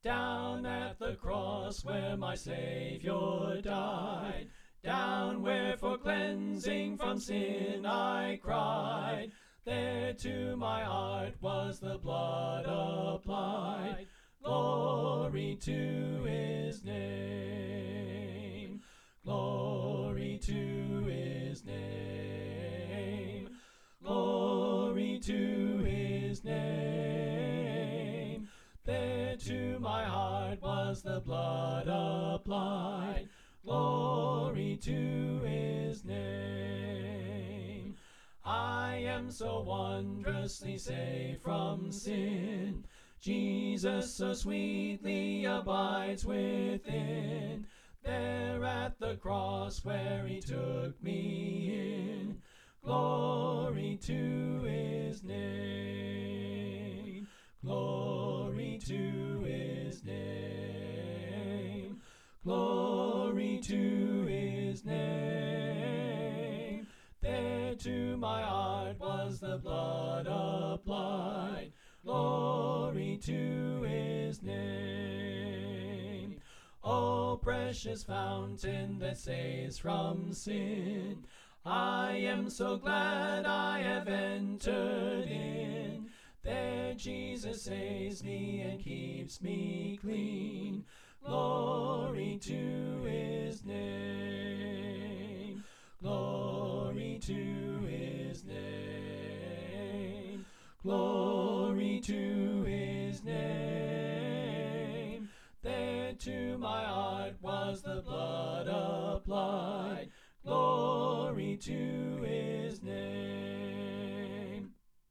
Down at the cross where my Savior died, down where for cleansing from sin I cried, there to my heart was the blood applied. Glory to his name. Glory to his name. Glory to his name. There to my heart was the blood applied. Glory to his name. I am so wondrously saved from sin. Jesus so sweetly abides within. There at the cross where he took me in. Glory to his name. Glory to his name. Glory to his name. There to my heart was the blood applied. Glory to his name. O precious fountain that saves from sin, I am so glad I have entered in. There Jesus saves me and keeps me clean. Glory to his name. Glory to his name. Glory to his name. There to my heart was the blood applied. Glory to